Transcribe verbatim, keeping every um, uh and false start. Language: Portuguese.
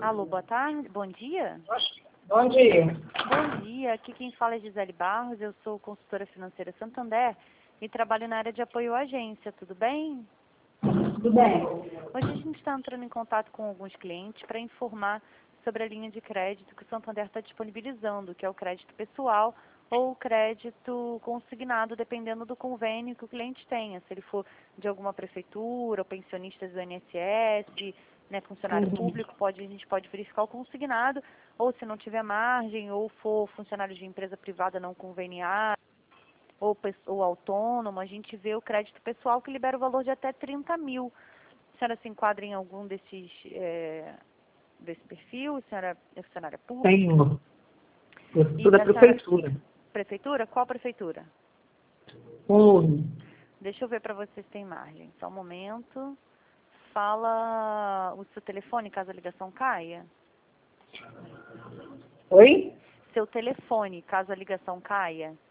Alô, boa tarde, bom dia. Bom dia. Bom dia, aqui quem fala é Gisele Barros, eu sou consultora financeira Santander e trabalho na área de apoio à agência, tudo bem? Tudo bem? Hoje a gente está entrando em contato com alguns clientes para informar sobre a linha de crédito que o Santander está disponibilizando, que é o crédito pessoal ou o crédito consignado, dependendo do convênio que o cliente tenha. Se ele for de alguma prefeitura, ou pensionistas do I N S S, né, funcionário Uhum. público, pode, a gente pode verificar o consignado, ou se não tiver margem, ou for funcionário de empresa privada não conveniada, ou, pes- ou autônomo, a gente vê o crédito pessoal que libera o valor de até trinta mil. A senhora se enquadra em algum desses, é, desse perfil? A senhora é funcionária pública? Tenho. Eu E sou da a senhora, prefeitura. prefeitura? Qual prefeitura? Um, Deixa eu ver para vocês se tem margem. Só um momento. Fala o seu telefone, caso a ligação caia. Oi? Seu telefone, caso a ligação caia.